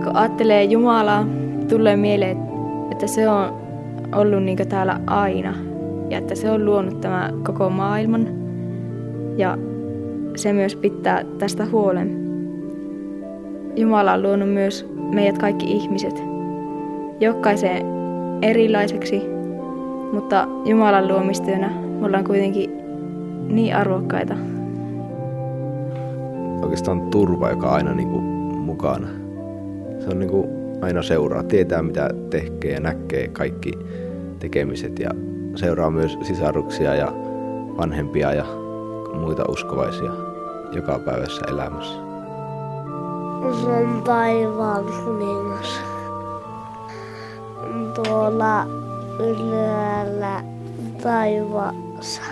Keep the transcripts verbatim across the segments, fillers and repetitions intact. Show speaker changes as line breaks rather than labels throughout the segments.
kun ajattelee Jumalaa, tulee mieleen, että se on ollut niin täällä aina ja että se on luonut tämän koko maailman ja se myös pitää tästä huolen. Jumala on luonut myös meidät kaikki ihmiset, jokaisen erilaiseksi, mutta Jumalan luomistyönä me ollaan kuitenkin niin arvokkaita.
Oikeastaan turva, joka on aina niin kuin mukana. Se on niin kuin aina seuraa, tietää mitä tekee ja näkee kaikki tekemiset ja seuraa myös sisaruksia ja vanhempia ja muita uskovaisia jokapäiväisessä elämässä.
Se on taivaan kuningas. Tuolla ylhäällä taivaassa.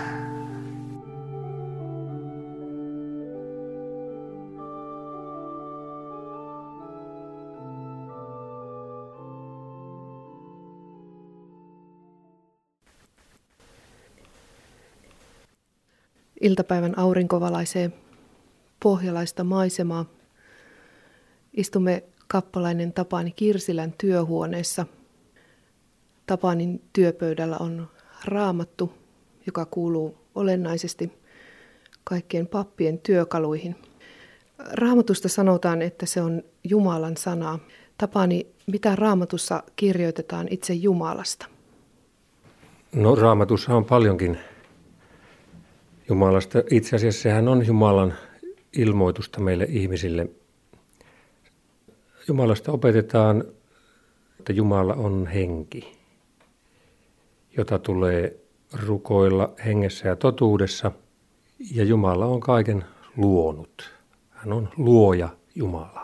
Iltapäivän aurinko valaisee pohjalaista maisemaa. Istumme kappalainen Tapani Kirsilän työhuoneessa. Tapanin työpöydällä on raamattu, joka kuuluu olennaisesti kaikkien pappien työkaluihin. Raamatusta sanotaan, että se on Jumalan sanaa. Tapani, mitä Raamatussa kirjoitetaan itse Jumalasta?
No Raamatussa on paljonkin Jumalasta. Itse asiassa sehän on Jumalan ilmoitusta meille ihmisille. Jumalasta opetetaan, että Jumala on henki, jota tulee rukoilla hengessä ja totuudessa. Ja Jumala on kaiken luonut. Hän on luoja Jumala.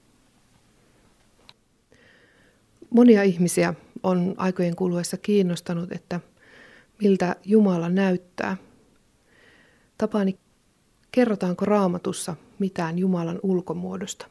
Monia ihmisiä on aikojen kuluessa kiinnostanut, että miltä Jumala näyttää. Tapani, kerrotaanko Raamatussa mitään Jumalan ulkomuodosta?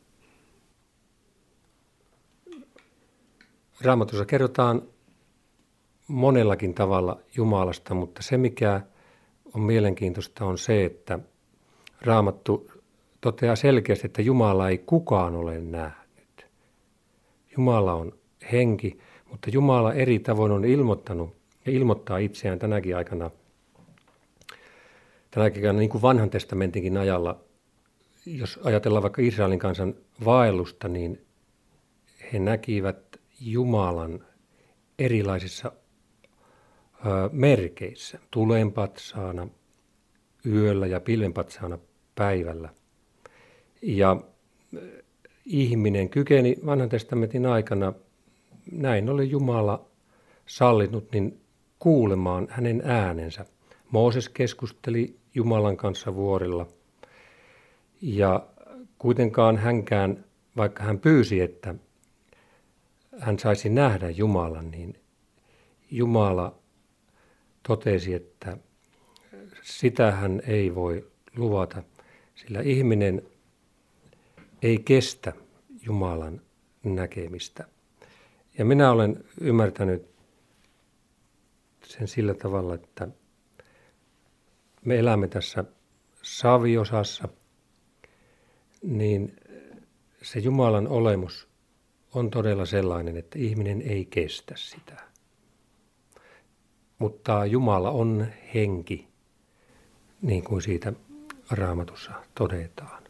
Raamatussa kerrotaan monellakin tavalla Jumalasta, mutta se mikä on mielenkiintoista on se, että Raamattu toteaa selkeästi, että Jumala ei kukaan ole nähnyt. Jumala on henki, mutta Jumala eri tavoin on ilmoittanut ja ilmoittaa itseään tänäkin aikana, tänäkin aikana niin kuin vanhan testamentinkin ajalla. Jos ajatellaan vaikka Israelin kansan vaellusta, niin he näkivät Jumalan erilaisissa ö, merkeissä, tulenpatsaana, yöllä ja pilvenpatsaana päivällä. Ja ihminen kykeni vanhan testamentin aikana, näin oli Jumala sallinut, niin kuulemaan hänen äänensä. Mooses keskusteli Jumalan kanssa vuorilla ja kuitenkaan hänkään, vaikka hän pyysi, että hän saisi nähdä Jumalan, niin Jumala totesi, että sitä hän ei voi luvata, sillä ihminen ei kestä Jumalan näkemistä. Ja minä olen ymmärtänyt sen sillä tavalla, että me elämme tässä saviosassa, niin se Jumalan olemus on todella sellainen, että ihminen ei kestä sitä. Mutta Jumala on henki, niin kuin siitä Raamatussa todetaan.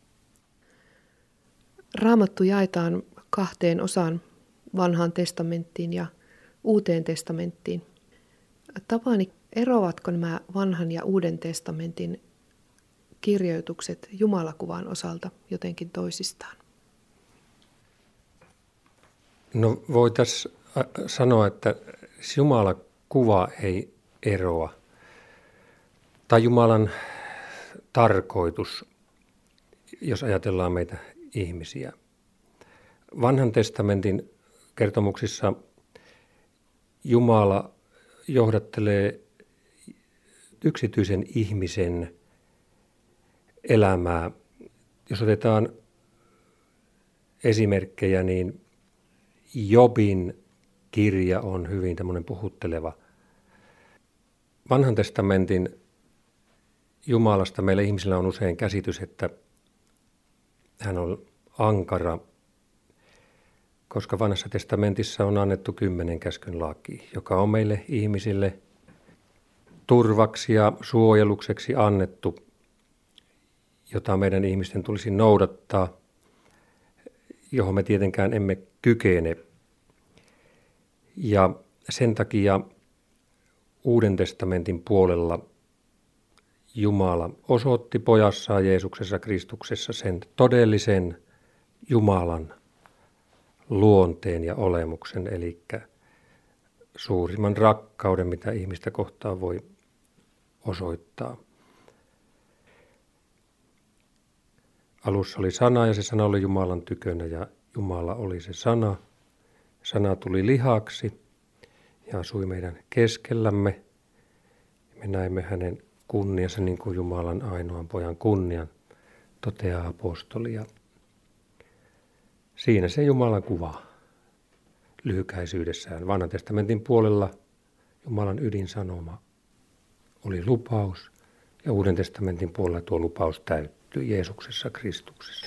Raamattu jaetaan kahteen osaan, vanhaan testamenttiin ja uuteen testamenttiin. Tapani, eroavatko nämä vanhan ja uuden testamentin kirjoitukset Jumalakuvan osalta jotenkin toisistaan?
No voitaisiin sanoa, että Jumalakuva ei eroa. Tai Jumalan tarkoitus, jos ajatellaan meitä ihmisiä. Vanhan testamentin kertomuksissa Jumala johdattelee yksityisen ihmisen elämää. Jos otetaan esimerkkejä, niin Jobin kirja on hyvin tämmöinen puhutteleva. Vanhan testamentin Jumalasta meillä ihmisillä on usein käsitys, että hän on ankara koska vanhassa testamentissa on annettu kymmenen käskyn laki, joka on meille ihmisille turvaksi ja suojelukseksi annettu, jota meidän ihmisten tulisi noudattaa, johon me tietenkään emme kykene. Ja sen takia Uuden testamentin puolella Jumala osoitti pojassaan Jeesuksessa Kristuksessa sen todellisen Jumalan luonteen ja olemuksen, eli suurimman rakkauden, mitä ihmistä kohtaan voi osoittaa. Alussa oli sana ja se sana oli Jumalan tykönä ja Jumala oli se sana. Sana tuli lihaksi ja asui meidän keskellämme. Me näimme hänen kunniansa niin kuin Jumalan ainoan pojan kunnian, toteaa apostoli. Ja siinä se Jumalan kuva lyhykäisyydessään. Vanhan testamentin puolella Jumalan ydinsanoma oli lupaus ja Uuden testamentin puolella tuo lupaus täyttyi Jeesuksessa Kristuksessa.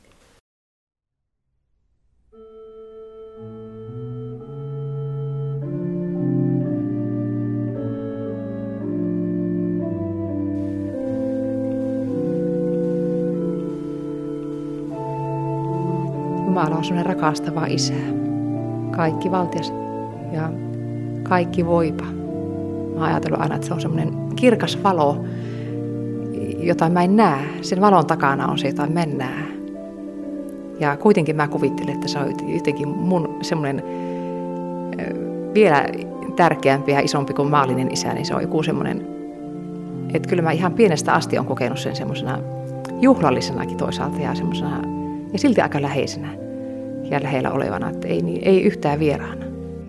Jumala on sellainen rakastava isä, kaikki valtias ja kaikki voipa. Mä oon ajatellut aina, että se on semmoinen kirkas valo, jota mä en näe. Sen valon takana on se, jota mä en näe. Ja kuitenkin mä kuvittelen, että se on jotenkin mun semmoinen vielä tärkeämpi ja isompi kuin maallinen isä, niin se on joku semmoinen, että kyllä mä ihan pienestä asti on kokenut sen semmoisena juhlallisenakin toisaalta ja semmoisena, ja silti aika läheisenä ja lähellä olevana, että ei, ei yhtään vieraana.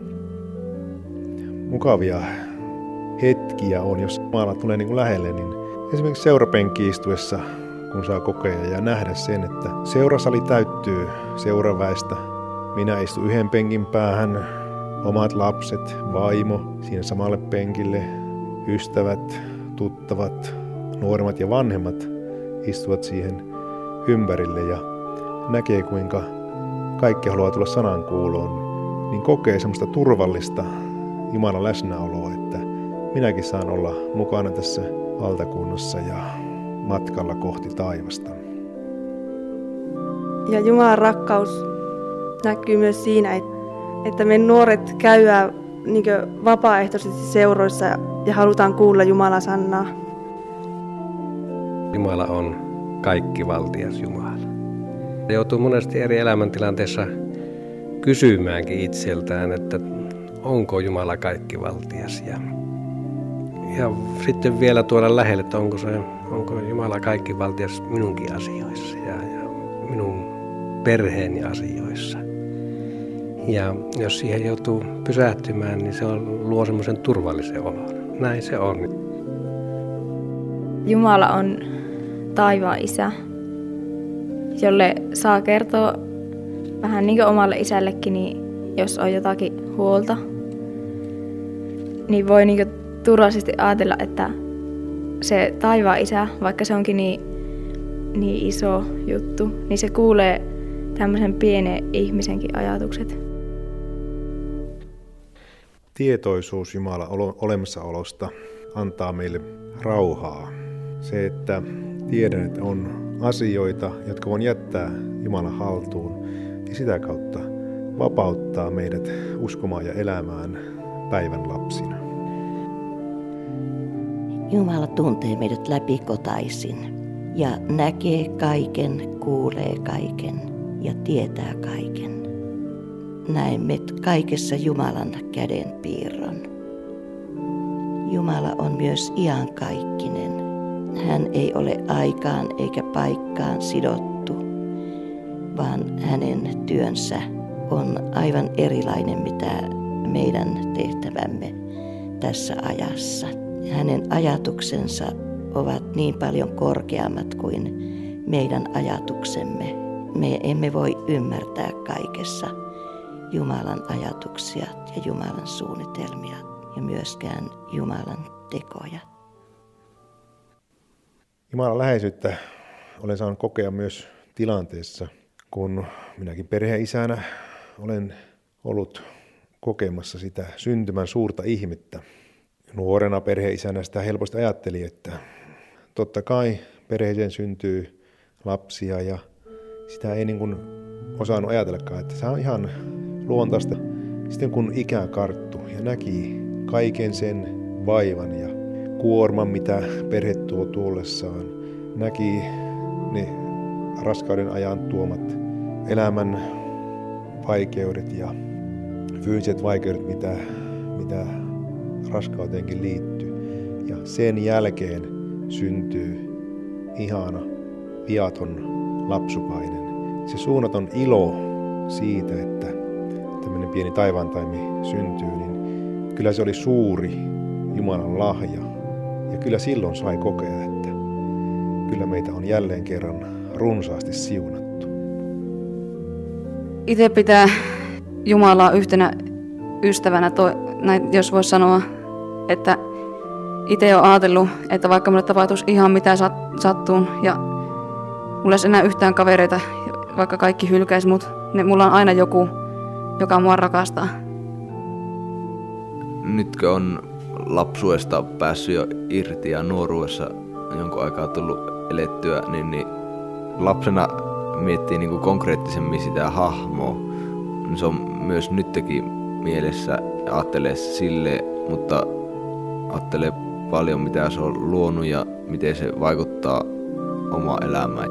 Mukavia hetkiä on, jos Jumala tulee niin kuin lähelle, niin esimerkiksi seurapenkki istuessa, kun saa kokea ja nähdä sen, että seurasali täyttyy seuraväestä. Minä istun yhden penkin päähän, omat lapset, vaimo siinä samalle penkille, ystävät, tuttavat, nuoremmat ja vanhemmat istuvat siihen ympärille ja näkee, kuinka kaikki haluaa tulla sanankuuloon, niin kokee semmoista turvallista Jumalan läsnäoloa, että minäkin saan olla mukana tässä valtakunnassa ja matkalla kohti taivasta.
Ja Jumalan rakkaus näkyy myös siinä, että me nuoret käydään niin vapaaehtoisesti seuroissa ja halutaan kuulla Jumalan sanaa.
Jumala on kaikkivaltias Jumala. Joutuu monesti eri elämäntilanteissa kysymäänkin itseltään, että onko Jumala kaikkivaltias. Ja, ja sitten vielä tuoda lähelle, että onko, se, onko Jumala kaikkivaltias minunkin asioissa ja, ja minun perheeni asioissa. Ja jos siihen joutuu pysähtymään, niin se on, luo semmoisen turvallisen olon. Näin se on.
Jumala on taivaan isä, jolle saa kertoa vähän niin kuin omalle isällekin, niin jos on jotakin huolta, niin voi niin kuin turvallisesti ajatella, että se taivaan isä, vaikka se onkin niin, niin iso juttu, niin se kuulee tämmöisen pienen ihmisenkin ajatukset.
Tietoisuus Jumalan olemassaolosta antaa meille rauhaa. Se, että tiedän, että on asioita, jotka voin jättää Jumalan haltuun, niin sitä kautta vapauttaa meidät uskomaan ja elämään päivän lapsina.
Jumala tuntee meidät läpikotaisin ja näkee kaiken, kuulee kaiken ja tietää kaiken. Näemme kaikessa Jumalan kädenpiirron. Jumala on myös iankaikkinen. Hän ei ole aikaan eikä paikkaan sidottu, vaan hänen työnsä on aivan erilainen, mitä meidän tehtävämme tässä ajassa. Hänen ajatuksensa ovat niin paljon korkeammat kuin meidän ajatuksemme. Me emme voi ymmärtää kaikessa Jumalan ajatuksia ja Jumalan suunnitelmia ja myöskään Jumalan tekoja.
Jumalan läheisyyttä olen saanut kokea myös tilanteessa, kun minäkin perheisänä olen ollut kokemassa sitä syntymän suurta ihmettä. Nuorena perheisänä sitä helposti ajatteli, että totta kai perheeseen syntyy lapsia ja sitä ei niin kuin osannut ajatellakaan, että se on ihan luontaista. Sitten kun ikä karttui ja näki kaiken sen vaivan ja kuorman, mitä perhe tuo tullessaan, näki ne raskauden ajan tuomat elämän vaikeudet ja fyysiset vaikeudet, mitä, mitä raskauteenkin liittyy. Ja sen jälkeen syntyy ihana, viaton lapsukainen. Se suunnaton ilo siitä, että tämmöinen pieni taivaantaimi syntyy, niin kyllä se oli suuri Jumalan lahja. Ja kyllä silloin sai kokea, että kyllä meitä on jälleen kerran runsaasti siunattu.
Itse pitää Jumalaa yhtenä ystävänä, toi, näin, jos voisi sanoa, että itse olen ajatellut, että vaikka minulle tapahtuisi ihan mitä sattuu ja mulla ei olisi enää yhtään kavereita, vaikka kaikki hylkäisi mut, niin mulla on aina joku, joka mua rakastaa.
Nytkö on lapsuudesta päässyt jo irti ja nuoruudessa jonkun aikaa tullut elettyä, niin, niin lapsena miettii niin kuin konkreettisemmin sitä hahmoa. Se on myös nytkin mielessä ja ajattelee silleen, mutta ajattelee paljon mitä se on luonut ja miten se vaikuttaa omaan elämään.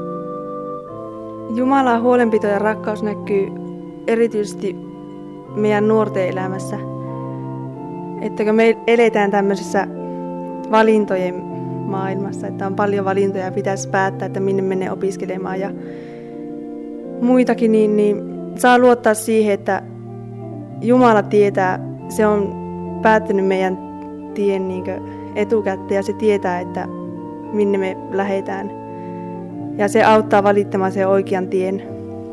Jumalan huolenpito ja rakkaus näkyy erityisesti meidän nuorten elämässä. Että kun me eletään tämmöisessä valintojen maailmassa, että on paljon valintoja ja pitäisi päättää, että minne menee opiskelemaan ja muitakin, niin, niin saa luottaa siihen, että Jumala tietää, se on päättänyt meidän tien niin kuin etukäteen ja se tietää, että minne me lähdetään. Ja se auttaa valittamaan sen oikean tien.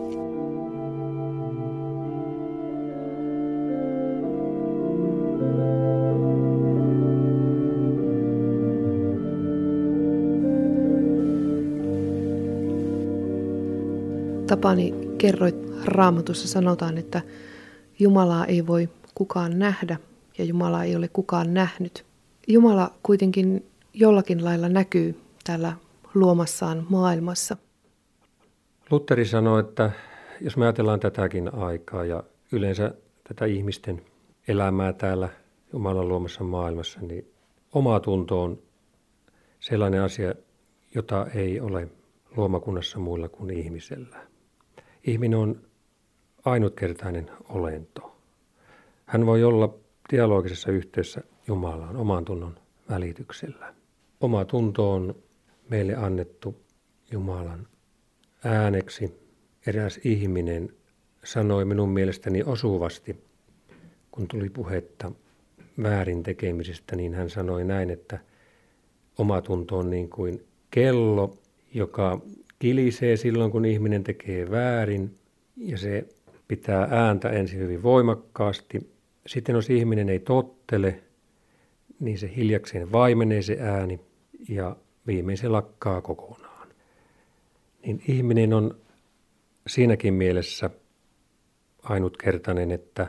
Tapani, kerroit Raamatussa sanotaan, että Jumalaa ei voi kukaan nähdä ja Jumalaa ei ole kukaan nähnyt. Jumala kuitenkin jollakin lailla näkyy täällä luomassaan maailmassa.
Lutteri sanoi, että jos me ajatellaan tätäkin aikaa ja yleensä tätä ihmisten elämää täällä Jumalan luomassa maailmassa, niin oma tunto on sellainen asia, jota ei ole luomakunnassa muilla kuin ihmisellä. Ihminen on ainutkertainen olento. Hän voi olla dialogisessa yhteydessä Jumalaan oman tunnon välityksellä. Oma tunto on meille annettu Jumalan ääneksi. Eräs ihminen sanoi minun mielestäni osuvasti, kun tuli puhetta väärin tekemisestä, niin hän sanoi näin, että oma tunto on niin kuin kello, joka kilisee silloin, kun ihminen tekee väärin, ja se pitää ääntä ensin hyvin voimakkaasti. Sitten jos ihminen ei tottele, niin se hiljakseen vaimenee se ääni, ja viimein se lakkaa kokonaan. Niin ihminen on siinäkin mielessä ainutkertainen, että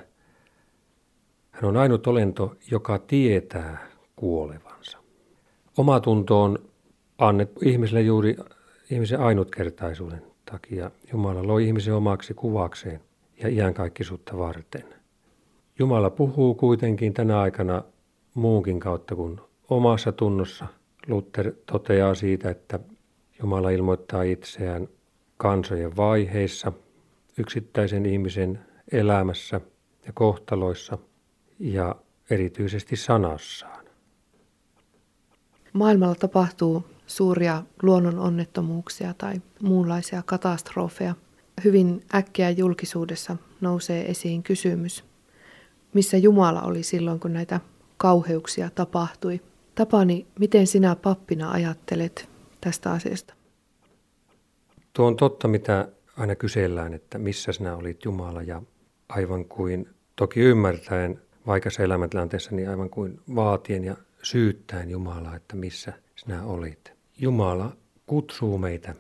hän on ainut olento, joka tietää kuolevansa. Omatunto on annettu ihmiselle juuri ihmisen ainutkertaisuuden takia. Jumala loi ihmisen omaksi kuvakseen ja iankaikkisuutta varten. Jumala puhuu kuitenkin tänä aikana muunkin kautta kuin omassa tunnossa. Luther toteaa siitä, että Jumala ilmoittaa itseään kansojen vaiheissa, yksittäisen ihmisen elämässä ja kohtaloissa ja erityisesti sanassaan.
Maailmalla tapahtuu suuria luonnononnettomuuksia tai muunlaisia katastrofeja. Hyvin äkkiä julkisuudessa nousee esiin kysymys, missä Jumala oli silloin, kun näitä kauheuksia tapahtui. Tapani, miten sinä pappina ajattelet tästä asiasta?
Tuo on totta, mitä aina kysellään, että missä sinä olit Jumala, ja aivan kuin toki ymmärtäen vaikeassa elämäntilanteessa, niin aivan kuin vaatien ja syyttäen Jumalaa, että missä sinä olit. Jumala kutsuu meitä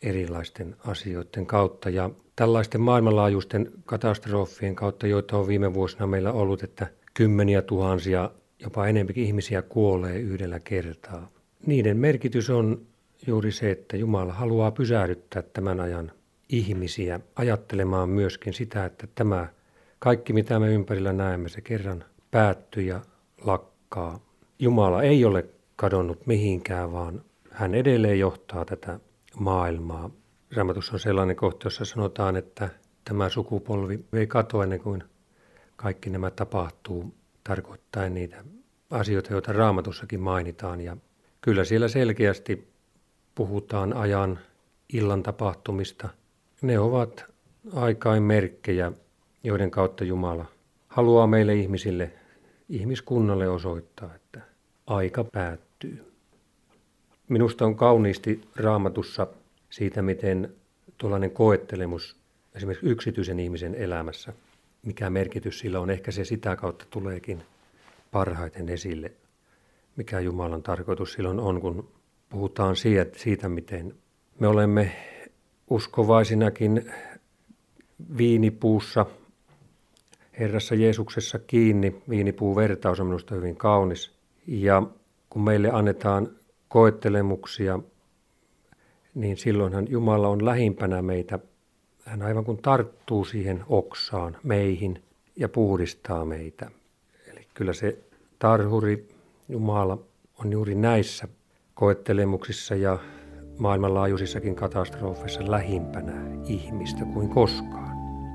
erilaisten asioiden kautta. Ja tällaisten maailmanlaajuisten katastrofien kautta, joita on viime vuosina meillä ollut, että kymmeniä tuhansia, jopa enempikin ihmisiä kuolee yhdellä kertaa. Niiden merkitys on juuri se, että Jumala haluaa pysähdyttää tämän ajan ihmisiä ajattelemaan myöskin sitä, että tämä kaikki, mitä me ympärillä näemme, se kerran päättyy ja lakkaa. Jumala ei ole kadonnut mihinkään, vaan hän edelleen johtaa tätä maailmaa. Raamatussa on sellainen kohta, jossa sanotaan, että tämä sukupolvi ei katoa ennen kuin kaikki nämä tapahtuu, tarkoittaen niitä asioita, joita Raamatussakin mainitaan. Ja kyllä siellä selkeästi puhutaan ajan illan tapahtumista. Ne ovat aikain merkkejä, joiden kautta Jumala haluaa meille ihmisille, ihmiskunnalle osoittaa, että aika päättyy. Minusta on kauniisti Raamatussa siitä, miten tuollainen koettelemus esimerkiksi yksityisen ihmisen elämässä, mikä merkitys sillä on, ehkä se sitä kautta tuleekin parhaiten esille, mikä Jumalan tarkoitus silloin on, kun puhutaan siitä, miten me olemme uskovaisinakin viinipuussa, Herrassa Jeesuksessa kiinni. Viinipuuvertaus on minusta hyvin kaunis. Ja kun meille annetaan koettelemuksia, niin silloinhan Jumala on lähimpänä meitä. Hän aivan kuin tarttuu siihen oksaan, meihin, ja puhdistaa meitä. Eli kyllä se tarhuri, Jumala, on juuri näissä koettelemuksissa ja maailmanlaajuisissakin katastrofeissa lähimpänä ihmistä kuin koskaan.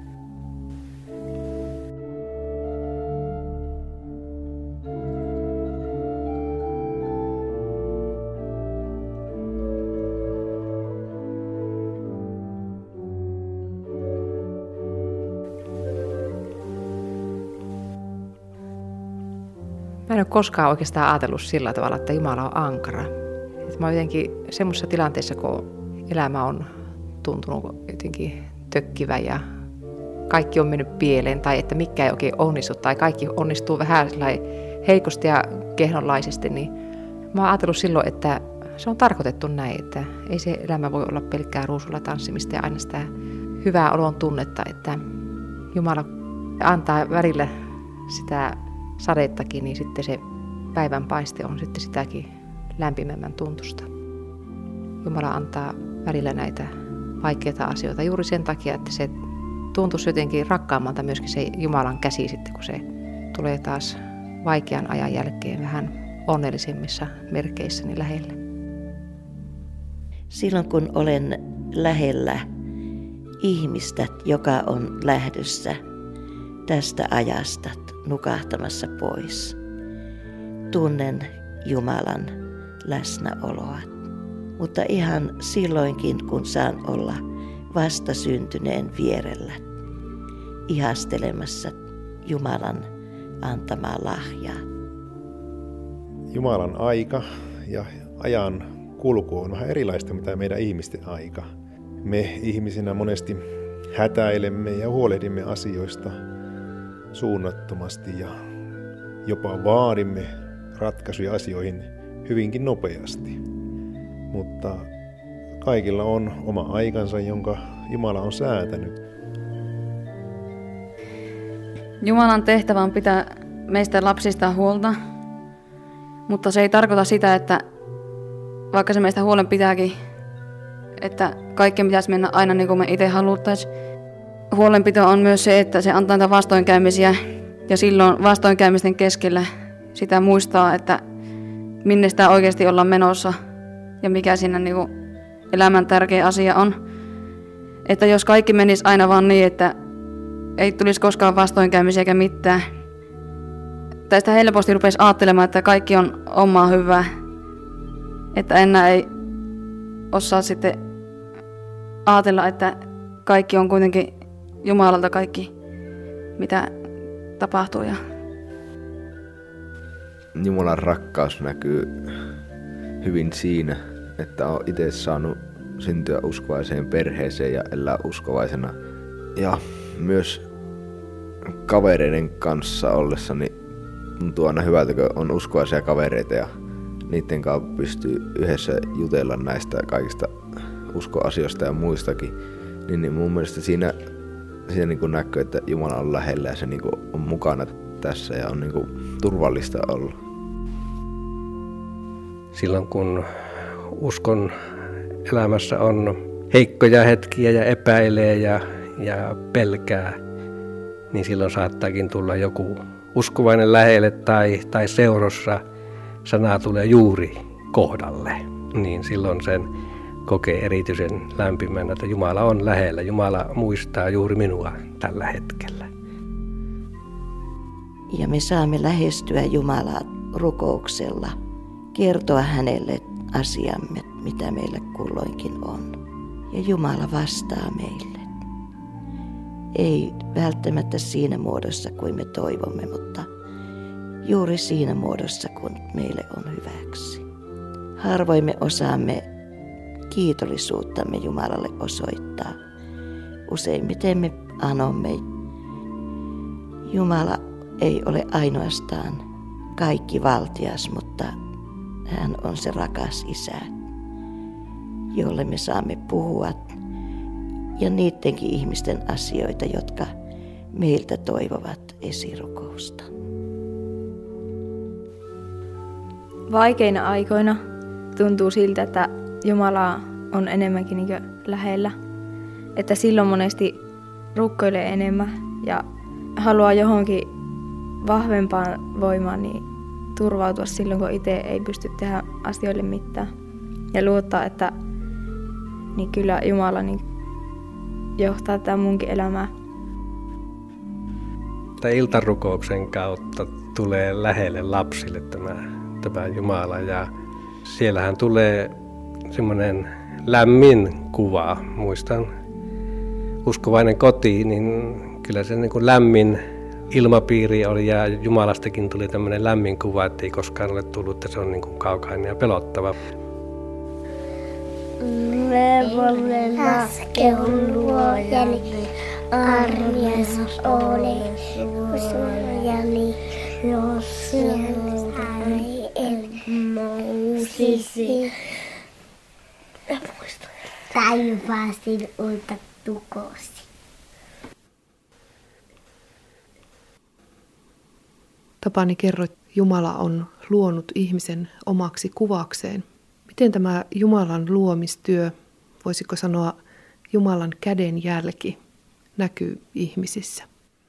Mä en ole koskaan oikeastaan ajatellut sillä tavalla, että Jumala on ankara. Mä oon jotenkin semmoisessa tilanteessa, kun elämä on tuntunut jotenkin tökkivä ja kaikki on mennyt pieleen tai että mikään ei oikein onnistu tai kaikki onnistuu vähän heikosti ja kehnonlaisesti, niin mä oon ajatellut silloin, että se on tarkoitettu näin, että ei se elämä voi olla pelkkää ruusulla tanssimista ja aina sitä hyvää olon tunnetta, että Jumala antaa välillä sitä sadettakin, niin sitten se päivän paiste on sitten sitäkin lämpimämmän tuntusta. Jumala antaa välillä näitä vaikeita asioita juuri sen takia, että se tuntuisi jotenkin rakkaammalta myöskin se Jumalan käsi sitten, kun se tulee taas vaikean ajan jälkeen vähän onnellisemmissa merkeissä niin lähelle.
Silloin kun olen lähellä ihmistä, joka on lähdössä tästä ajasta nukahtamassa pois, tunnen Jumalan läsnäoloa. Mutta ihan silloinkin, kun saan olla vastasyntyneen vierellä, ihastelemassa Jumalan antamaa lahjaa.
Jumalan aika ja ajan kulku on vähän erilaista mitä meidän ihmisten aika. Me ihmisinä monesti hätäilemme ja huolehdimme asioista suunnattomasti ja jopa vaadimme ratkaisuja asioihin hyvinkin nopeasti. Mutta kaikilla on oma aikansa, jonka Jumala on säätänyt.
Jumalan tehtävä on pitää meistä lapsista huolta, mutta se ei tarkoita sitä, että vaikka se meistä huolen pitääkin, että kaikkien pitäisi mennä aina niin kuin me itse haluttaisiin. Huolenpito on myös se, että se antaa niitä vastoinkäymisiä ja silloin vastoinkäymisten keskellä sitä muistaa, että minne sitä oikeasti ollaan menossa ja mikä siinä niin kuin elämän tärkeä asia on. Että jos kaikki menisi aina vaan niin, että ei tulisi koskaan vastoinkäymisiä eikä mitään. Tästä helposti rupesi ajattelemaan, että kaikki on omaa hyvää. Että enää ei osaa sitten ajatella, että kaikki on kuitenkin Jumalalta kaikki, mitä tapahtuu.
Jumalan rakkaus näkyy hyvin siinä, että on itse saanut syntyä uskovaiseen perheeseen ja elää uskovaisena. Ja myös kavereiden kanssa ollessani tuntuu aina hyvältä, kun on uskovaisia kavereita ja niiden kanssa pystyy yhdessä jutella näistä kaikista uskoasioista ja muistakin, niin, niin mun mielestä siinä, siinä niin kuin näkyy, että Jumala on lähellä ja se niin kuin on mukana tässä ja on niin kuin turvallista olla.
Silloin kun uskon elämässä on heikkoja hetkiä ja epäilee ja, ja pelkää, niin silloin saattaakin tulla joku uskovainen lähelle tai, tai seurassa sana tulee juuri kohdalle. Niin silloin sen kokee erityisen lämpimänä, että Jumala on lähellä. Jumala muistaa juuri minua tällä hetkellä.
Ja me saamme lähestyä Jumalaa rukouksella, kertoa hänelle asiamme, mitä meillä kulloinkin on. Ja Jumala vastaa meille. Ei välttämättä siinä muodossa kuin me toivomme, mutta juuri siinä muodossa kun meille on hyväksi. Harvoin me osaamme kiitollisuuttamme Jumalalle osoittaa. Useimmiten me anomme. Jumala ei ole ainoastaan kaikki valtias, mutta hän on se rakas Isä, jolle me saamme puhua ja niidenkin ihmisten asioita, jotka meiltä toivovat esirukousta.
Vaikeina aikoina tuntuu siltä, että Jumala on enemmänkin niin kuin lähellä. Että silloin monesti rukkoilee enemmän ja haluaa johonkin vahvempaan voimaan niin turvautua silloin, kun itse ei pysty tehdä asioille mitään. Ja luottaa, että niin kyllä Jumala niin johtaa tätä munkin elämää.
Tämän iltarukouksen kautta tulee lähelle lapsille tämä, tämä Jumala ja siellähän tulee semmoinen lämmin kuva. Muistan uskovainen koti, niin kyllä se niin kuin lämmin ilmapiiri oli ja Jumalastakin tuli tämmöinen lämmin kuva, että ei koskaan ole tullut, että se on niin kuin kaukainen ja pelottava.
Levolle laskehun luojani, armias oli suojani, jos sieltä en nousisi. Taivaasin ulta tukosi.
Tapani, kerroit, Jumala on luonut ihmisen omaksi kuvakseen. Miten tämä Jumalan luomistyö, voisiko sanoa Jumalan kädenjälki, näkyy ihmisissä?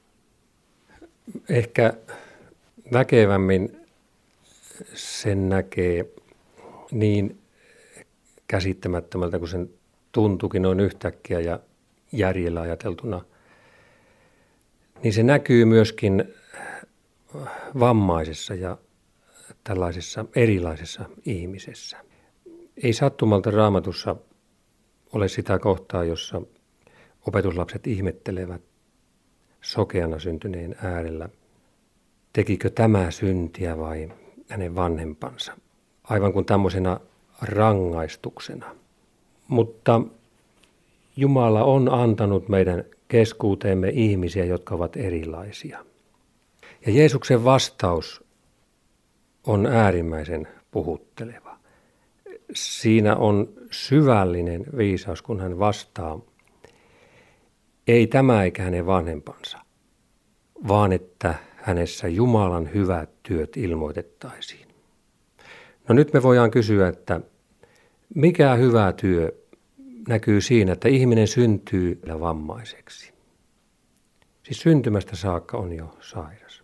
Ehkä väkevämmin sen näkee niin käsittämättömältä, kun sen tuntuukin noin yhtäkkiä ja järjellä ajateltuna, niin se näkyy myöskin vammaisessa ja tällaisessa erilaisessa ihmisessä. Ei sattumalta Raamatussa ole sitä kohtaa, jossa opetuslapset ihmettelevät sokeana syntyneen äärellä, tekikö tämä syntiä vai hänen vanhempansa, aivan kuin tämmöisenä rangaistuksena. Mutta Jumala on antanut meidän keskuuteemme ihmisiä, jotka ovat erilaisia. Ja Jeesuksen vastaus on äärimmäisen puhutteleva. Siinä on syvällinen viisaus, kun hän vastaa, ei tämä eikä hänen vanhempansa, vaan että hänessä Jumalan hyvät työt ilmoitettaisiin. No nyt me voidaan kysyä, että mikä hyvä työ näkyy siinä, että ihminen syntyy vammaiseksi. Siis syntymästä saakka on jo sairas.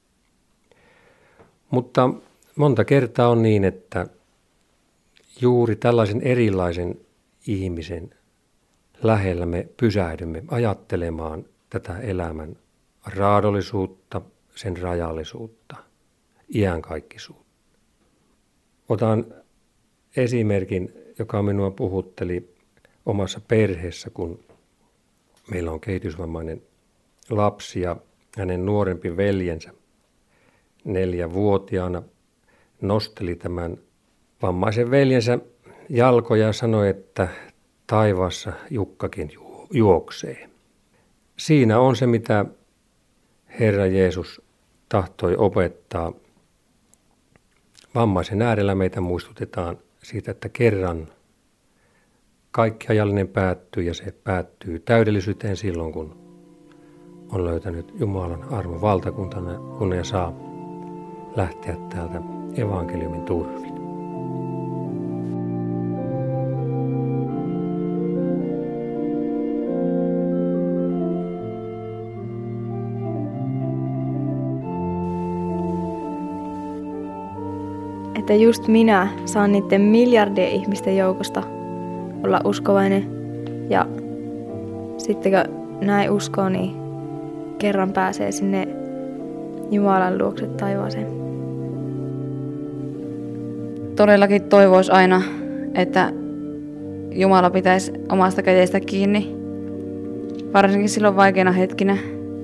Mutta monta kertaa on niin, että juuri tällaisen erilaisen ihmisen lähellä me pysähdymme ajattelemaan tätä elämän raadollisuutta, sen rajallisuutta, iänkaikkisuutta. Otan esimerkin, joka minua puhutteli omassa perheessä, kun meillä on kehitysvammainen lapsi ja hänen nuorempi veljensä neljävuotiaana nosteli tämän vammaisen veljensä jalkoja ja sanoi, että taivaassa Jukkakin juoksee. Siinä on se, mitä Herra Jeesus tahtoi opettaa. Vammaisen äärellä meitä muistutetaan siitä, että kerran kaikki ajallinen päättyy ja se päättyy täydellisyyteen silloin, kun on löytänyt Jumalan armon valtakuntana, kun ne saa lähteä täältä evankeliumin turvin.
Että just minä saan niiden miljardien ihmisten joukosta olla uskovainen ja sitten kun näin uskoo, niin kerran pääsee sinne Jumalan luokse taivaaseen.
Todellakin toivoisi aina, että Jumala pitäisi omasta kädestä kiinni, varsinkin silloin vaikeina hetkinä.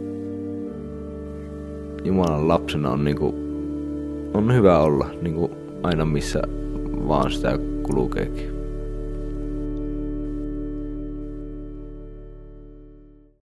Jumalan lapsena on, niinku, on hyvä olla niinku aina missä vaan sitä kulkeekin.